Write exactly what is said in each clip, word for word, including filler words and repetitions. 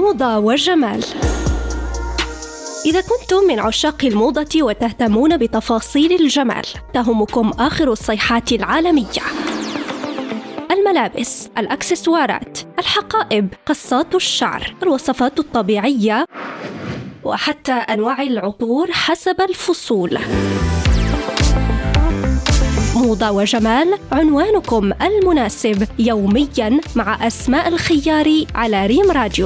موضة وجمال. إذا كنتم من عشاق الموضة وتهتمون بتفاصيل الجمال، تهمكم آخر الصيحات العالمية: الملابس، الأكسسوارات، الحقائب، قصات الشعر، الوصفات الطبيعية، وحتى أنواع العطور حسب الفصول. موضة وجمال، عنوانكم المناسب يومياً مع أسماء الخياري على ريم راديو.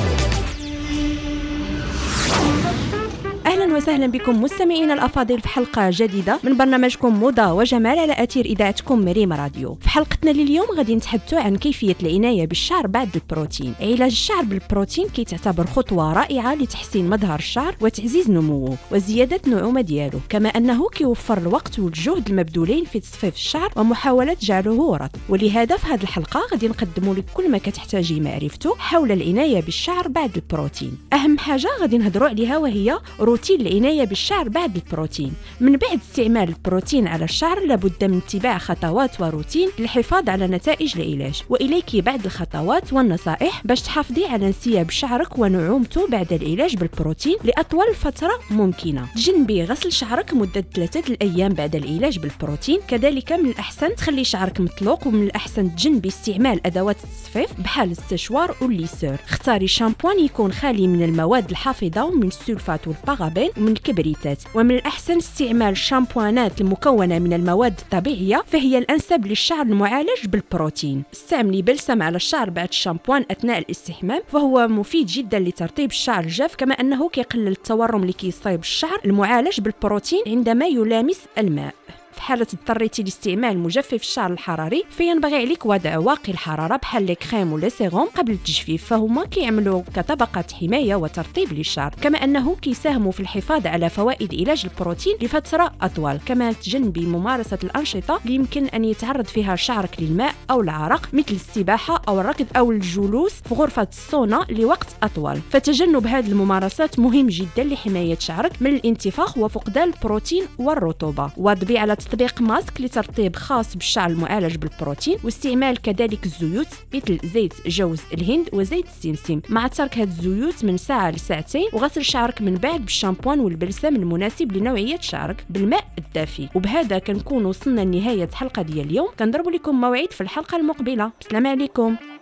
أهلا وسهلا بكم مستمعين الأفاضل في حلقة جديدة من برنامجكم موضة وجمال على أثير إذاعتكم ريم راديو. في حلقتنا لليوم غادي نتحدثوا عن كيفية العناية بالشعر بعد البروتين. علاج الشعر بالبروتين كيتعتبر خطوة رائعة لتحسين مظهر الشعر وتعزيز نموه وزيادة النعومة ديالو، كما أنه كيوفر الوقت والجهد المبذولين في تصفيف الشعر ومحاولة جعله رطب. ولهذا في هذه الحلقة غادي نقدموا لك كل ما كتحتاجي معرفته حول العناية بالشعر بعد البروتين. أهم حاجة غادي نهضروا عليها وهي روتين العناية بالشعر بعد البروتين. من بعد استعمال البروتين على الشعر لابد من اتباع خطوات وروتين للحفاظ على نتائج العلاج، وإليك بعض الخطوات والنصائح باش تحافظي على انسياب شعرك ونعومته بعد العلاج بالبروتين لأطول فترة ممكنة. تجنبي غسل شعرك مدة ثلاثة الأيام بعد العلاج بالبروتين. كذلك من الأحسن تخلي شعرك مطلوق، ومن الأحسن تجنبي استعمال أدوات التصفيف بحال السشوار والليسور. اختاري شامبوان يكون خالي من المواد الحافظة ومن السلفات والبارابين ومن الكبريتات. ومن الأحسن استعمال شامبوانات المكونة من المواد الطبيعية، فهي الأنسب للشعر المعالج بالبروتين. استعملي بلسم على الشعر بعد الشامبوان أثناء الاستحمام، فهو مفيد جدا لترطيب الشعر الجاف، كما أنه كيقلل التورم اللي كيصيب الشعر المعالج بالبروتين عندما يلامس الماء. في حالة اضطريتي لاستعمال مجفف الشعر الحراري فينبغي عليك وضع واقي الحرارة بحال لي كريم ولا سيروم قبل التجفيف، فهما كيعملوا كطبقة حماية وترطيب للشعر، كما أنه كيساهموا في الحفاظ على فوائد علاج البروتين لفترة أطول. كما تجنبي ممارسة الأنشطة اللي يمكن أن يتعرض فيها شعرك للماء أو العرق، مثل السباحة أو الركض أو الجلوس في غرفة السونا لوقت أطول. فتجنب هذه الممارسات مهم جدا لحماية شعرك من الانتفاخ وفقدان البروتين والرطوبة. واظبي على تطبيق ماسك لترطيب خاص بالشعر المعالج بالبروتين، واستعمال كذلك الزيوت مثل زيت جوز الهند وزيت السمسم، مع ترك هذه الزيوت من ساعة لساعتين، وغسل شعرك من بعد بالشامبوان والبلسم المناسب لنوعية شعرك بالماء الدافي. وبهذا كنكون وصلنا لنهاية الحلقة ديال اليوم. كنضرب لكم موعد في الحلقة المقبلة. السلام عليكم.